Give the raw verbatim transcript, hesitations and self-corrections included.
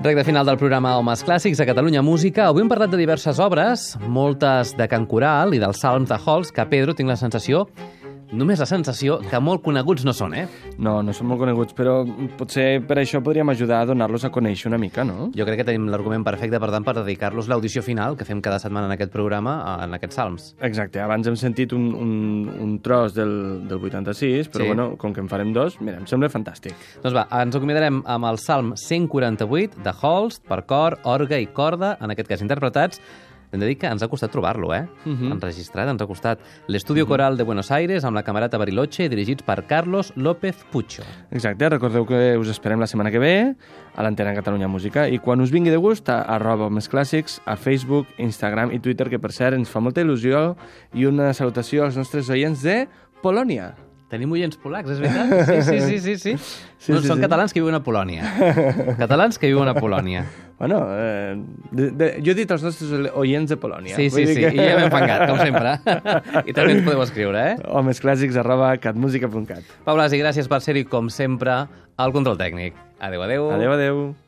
Recte final del programa Homes Clàssics a Catalunya Música. Avui hem parlat de diverses obres, moltes de Can Coral i dels Salms de Halls, que, Pedro, tinc la sensació, només la sensació, que molt coneguts no són, eh? No, no són molt coneguts, però potser per això podríem ajudar a donar-los a conèixer una mica, no? Jo crec que tenim l'argument perfecte, per tant, per dedicar-los l'audició final que fem cada setmana en aquest programa, en aquests Salms. Exacte, abans hem sentit un, un, un tros del, del vuitanta-sis, però Sí. bueno, com que en farem dos, mira, em sembla fantàstic. Doncs va, ens acomiadarem amb el Salm cent quaranta-vuit de Halls, per cor, orgue i corda, en aquest cas interpretats. Hem de dir que ens ha costat trobar-lo, eh? Mhm. Enregistrat, ens ha costat. L'Estudio Coral de Buenos Aires, amb la Camerata Bariloche, dirigits per Carlos López Pucho. Exacte, recordeu que us esperem la setmana que ve a l'Antena Catalunya Música i quan us vingui de gust a arroba Homes Clàssics, a Facebook, Instagram i Twitter, que per cert ens fa molta il·lusió, i una salutació als nostres oients de Polònia. Tenim oients polacs, és veritat? Sí, sí, sí, sí. sí. Sí, no, sí, són sí. catalans que viuen a Polònia. Catalans que viuen a Polònia. Bueno, eh, de, de, jo he dit als nostres oients de Polònia. Sí, sí, Vull dir sí, que... i ja m'he enfangat, com sempre. I també ens podeu escriure, eh? homesclàssics arroba catmusica punt cat. Pau Blasi, gràcies per ser-hi, com sempre, al control tècnic. Adéu, adéu. Adéu, adéu.